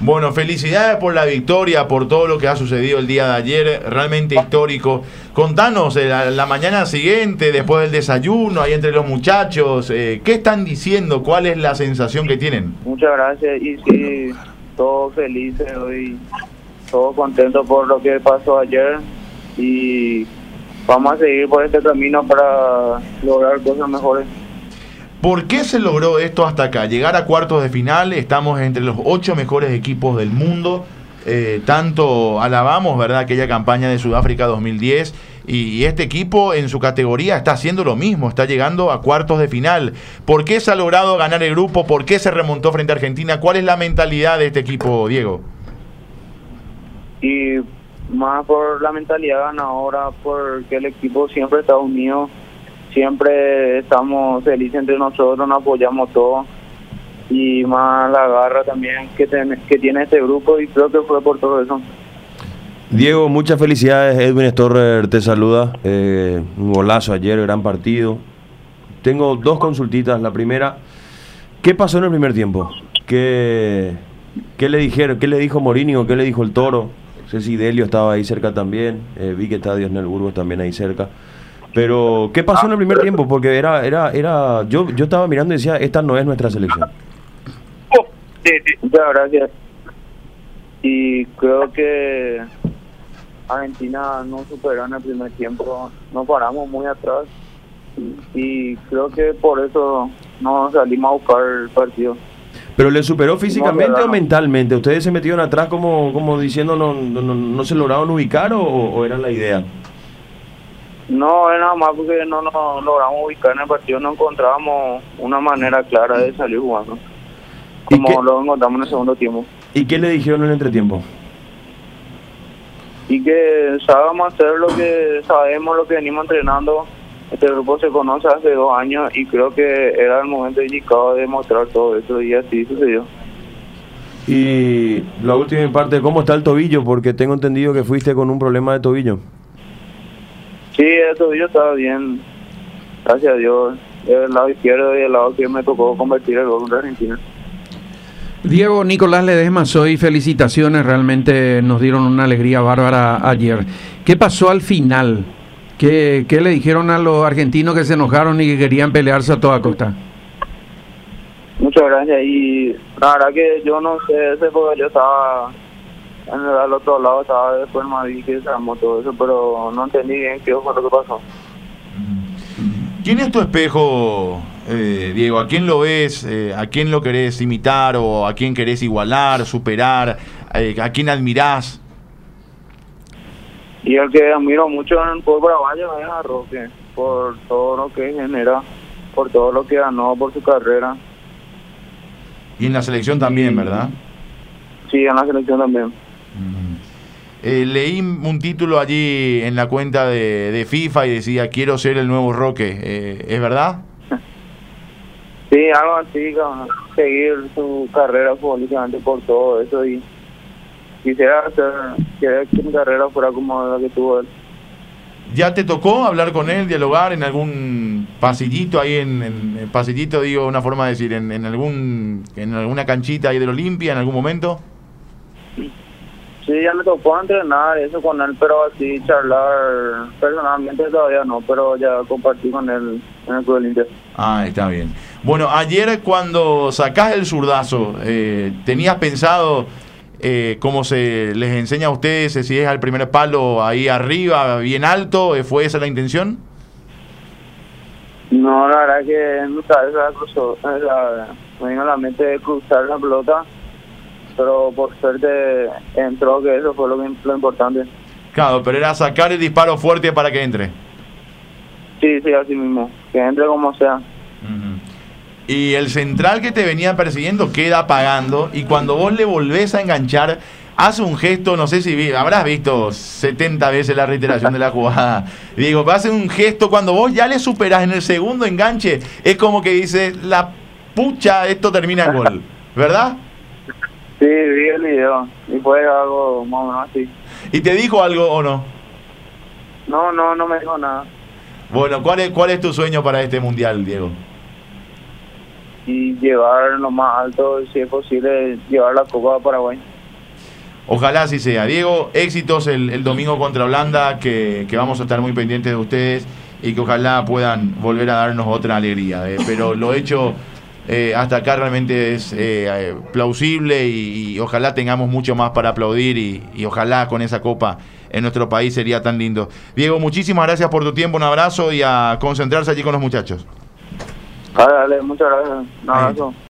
Bueno, felicidades por la victoria, por todo lo que ha sucedido el día de ayer, realmente histórico. Contanos, la mañana siguiente, después del desayuno, ahí entre los muchachos, ¿qué están diciendo? ¿Cuál es la sensación que tienen? Muchas gracias, y sí, todos felices hoy, todos contentos por lo que pasó ayer, y vamos a seguir por este camino para lograr cosas mejores. ¿Por qué se logró esto hasta acá? Llegar a cuartos de final, estamos entre los 8 mejores equipos del mundo, tanto alabamos, ¿verdad?, aquella campaña de Sudáfrica 2010, y este equipo en su categoría está haciendo lo mismo, está llegando a cuartos de final. ¿Por qué se ha logrado ganar el grupo? ¿Por qué se remontó frente a Argentina? ¿Cuál es la mentalidad de este equipo, Diego? Y más por la mentalidad ganadora, porque el equipo siempre está unido, siempre estamos felices entre nosotros, nos apoyamos todos, y más la garra también que tiene este grupo, y creo que fue por todo eso. Diego, muchas felicidades. Edwin Storrer te saluda. Un golazo ayer, gran partido. Tengo 2 consultitas. La primera, ¿qué pasó en el primer tiempo? ¿Qué le dijeron? ¿Qué le dijo Mourinho? ¿Qué le dijo el Toro? No sé si Delio estaba ahí cerca también. Vi que está Diosnel Burgos también ahí cerca. Pero, ¿qué pasó en el primer tiempo? Porque yo estaba mirando y decía, esta no es nuestra selección. Sí, muchas gracias. Y creo que Argentina no superó en el primer tiempo, nos paramos muy atrás, y creo que por eso no salimos a buscar el partido. ¿Pero le superó físicamente o mentalmente? ¿Ustedes se metieron atrás como diciendo no se lograron ubicar o era la idea? No, es nada más porque no nos logramos ubicar en el partido, no encontrábamos una manera clara de salir jugando, como lo encontramos en el segundo tiempo. ¿Y qué le dijeron en el entretiempo? Y que sabemos hacer lo que sabemos, lo que venimos entrenando. Este grupo se conoce hace 2 años y creo que era el momento indicado de mostrar todo eso, y así sucedió. Y la última parte, ¿cómo está el tobillo? Porque tengo entendido que fuiste con un problema de tobillo. Sí, el tobillo estaba bien, gracias a Dios. El lado izquierdo y el lado que me tocó convertir el gol contra Argentina. Diego, Nicolás Ledesma, soy, felicitaciones, realmente nos dieron una alegría bárbara ayer. ¿Qué pasó al final? ¿Qué le dijeron a los argentinos que se enojaron y que querían pelearse a toda costa? Muchas gracias, y la verdad que yo no sé ese, porque yo estaba al otro lado, estaba después en Madrid, que se armó todo eso, pero no entendí bien qué fue lo que pasó. ¿Quién es tu espejo, Diego? ¿A quién lo ves? ¿A quién lo querés imitar o a quién querés igualar, superar? ¿A quién admirás? Y el que admiro mucho en el fútbol paraguayo es a Roque, por todo lo que genera, por todo lo que ganó, por su carrera. Y en la selección también, ¿verdad? Sí, en la selección también. Leí un título allí en la cuenta de FIFA y decía, quiero ser el nuevo Roque. ¿Es verdad? Sí, algo así, seguir su carrera futbolísticamente por todo eso, y quisiera que mi carrera fuera como la que tuvo él. ¿Ya te tocó hablar con él, dialogar en algún pasillito ahí, en pasillito, digo, una forma de decir, en alguna canchita ahí del Olimpia en algún momento? Sí, ya me tocó entrenar eso con él, pero así charlar personalmente todavía no, pero ya compartí con él en el Club Olimpia. Ah, está bien. Bueno, ayer cuando sacás el zurdazo, ¿tenías pensado cómo se les enseña a ustedes, si es al primer palo ahí arriba, bien alto? ¿Fue esa la intención? No, la verdad que en mi cabeza me vino a la mente de cruzar la pelota, pero por suerte entró, que eso fue lo importante. Claro, pero era sacar el disparo fuerte para que entre. Sí, así mismo, que entre como sea. Y el central que te venía persiguiendo queda apagando, y cuando vos le volvés a enganchar, hace un gesto, no sé si habrás visto 70 veces la reiteración de la jugada. Digo, hace un gesto cuando vos ya le superás en el segundo enganche, es como que dice, la pucha, esto termina en gol, ¿verdad? Sí, vi el video y fue algo más o menos así. ¿Y te dijo algo o no? No me dijo nada. Bueno, ¿cuál es tu sueño para este mundial, Diego? Y llevar lo más alto, si es posible, llevar la Copa a Paraguay. Ojalá así sea. Diego, éxitos el domingo contra Holanda, que vamos a estar muy pendientes de ustedes y que ojalá puedan volver a darnos otra alegría. Pero lo hecho hasta acá realmente es plausible y ojalá tengamos mucho más para aplaudir y ojalá con esa copa en nuestro país sería tan lindo. Diego, muchísimas gracias por tu tiempo, un abrazo y a concentrarse allí con los muchachos. Dale, muchas gracias. Un abrazo.